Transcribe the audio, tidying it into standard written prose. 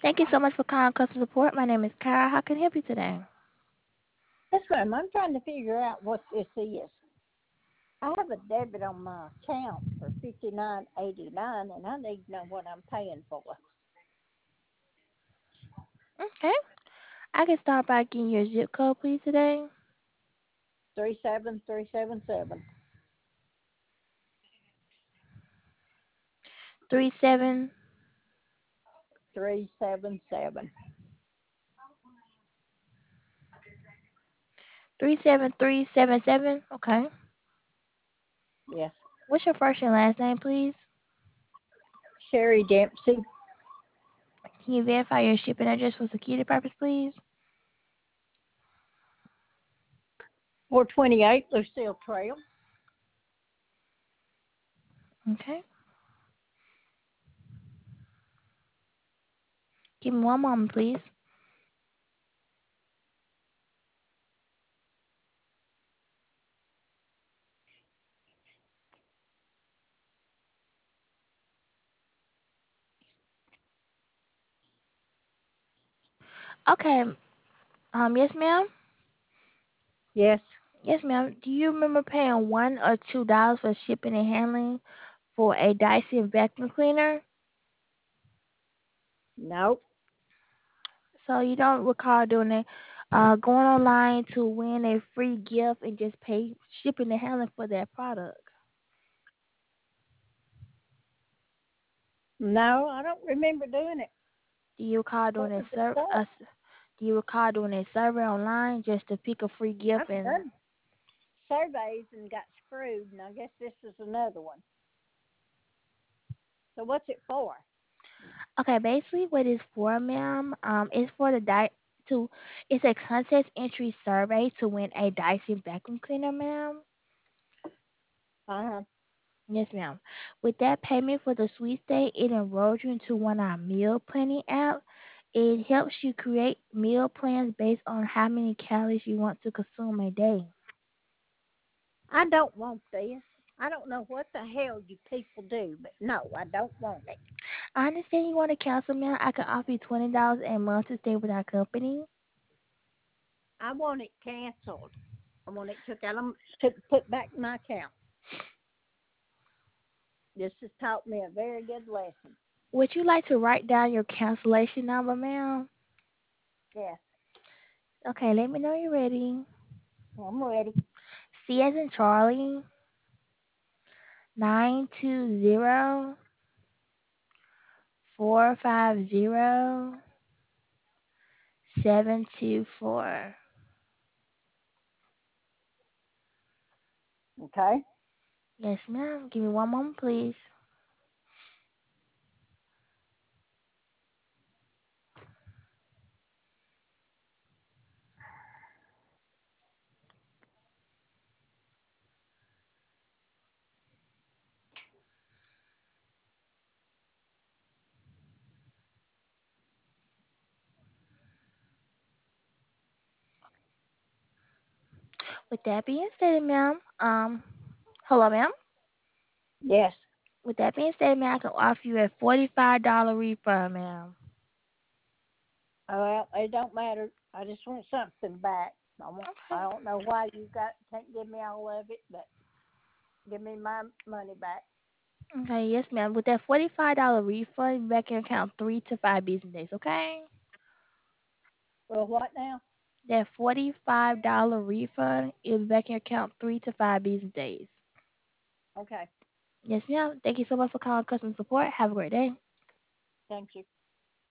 Thank you so much for calling customer support. My name is Kara. How can I help you today? Yes, ma'am. I'm trying to figure out what this is. I have a debit on my account for 59.89, and I need to know what I'm paying for. Okay. I can start by getting your zip code, please, today. 37377. 37 377. 37377. Okay. Yes. What's your first and last name, please? Sherry Dempsey. Can you verify your shipping address for security purpose, please? 428 Lucille Trail. Okay. Give me one moment, please. Okay. Yes, ma'am. Yes. Yes, ma'am. Do you remember paying $1 or $2 for shipping and handling for a Dyson vacuum cleaner? Nope. So you don't recall doing it, going online to win a free gift and just pay shipping and handling for that product. No, I don't remember doing it. Do you recall doing What a was it for? Do you recall doing a survey online just to pick a free gift I've and? done surveys and got screwed, and I guess this is another one. So what's it for? Okay, basically what it's for, ma'am, is for the to it's a contest entry survey to win a Dyson vacuum cleaner, ma'am. Uh-huh. Yes, ma'am. With that payment for the sweet stay, it enrolls you into one of our meal planning app. It helps you create meal plans based on how many calories you want to consume a day. I don't want this. I don't know what the hell you people do, but no, I don't want it. I understand you want to cancel, ma'am. I can offer you $20 a month to stay with our company. I want it canceled. I want it took put back in my account. This has taught me a very good lesson. Would you like to write down your cancellation number, ma'am? Yes, Okay, let me know you're ready. I'm ready. C as in Charlie, 920-450-724. Okay. Yes, ma'am. Give me one moment, please. With that being said, ma'am, hello, ma'am. Yes. With that being said, ma'am, I can offer you a $45 refund, ma'am. Well, it don't matter. I just want something back. Okay. I don't know why you can't give me all of it, but give me my money back. Okay, yes, ma'am. With that $45 refund, back in your account 3 to 5 business days, okay? Well, what now? That $45 refund is back in your account 3 to 5 business days. Okay. Yes, ma'am. Thank you so much for calling customer support. Have a great day. Thank you.